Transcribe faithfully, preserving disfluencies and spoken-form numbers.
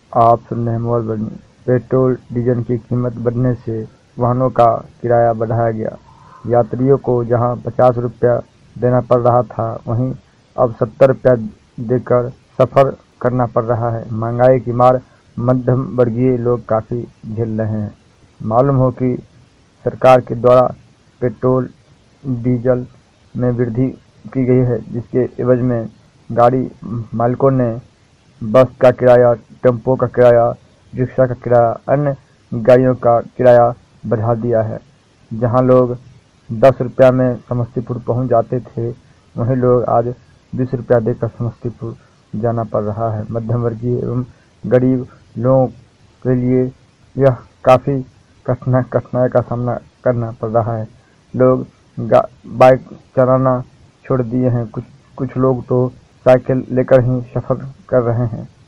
आप सुन रहे हैं मोबाइल बनी। पेट्रोल डीजल की कीमत बढ़ने से वाहनों का किराया बढ़ाया गया। यात्रियों को जहां पचास रुपया देना पड़ रहा था, वहीं अब सत्तर रुपया देकर सफर करना पड़ रहा है। महंगाई की मार मध्यम वर्गीय लोग काफी झेल रहे हैं। मालूम हो कि सरकार के द्वारा पेट्रोल डीजल में वृद्धि की गई है, जिसके एवज में गाड़ी मालिकों ने बस का किराया, टेम्पो का किराया, रिक्शा का किराया, अन्य गाड़ियों का किराया बढ़ा दिया है। जहां लोग दस रुपया में समस्तीपुर पहुंच जाते थे, वहीं लोग आज बीस रुपया देकर समस्तीपुर जाना पड़ रहा है। मध्यम वर्गीय एवं गरीब लोगों के लिए यह काफ़ी कठिनाई कठिनाई का सामना करना पड़ रहा है। लोग बाइक चलाना छोड़ दिए हैं। कुछ कुछ लोग तो साइकिल लेकर ही सफ़र कर रहे हैं।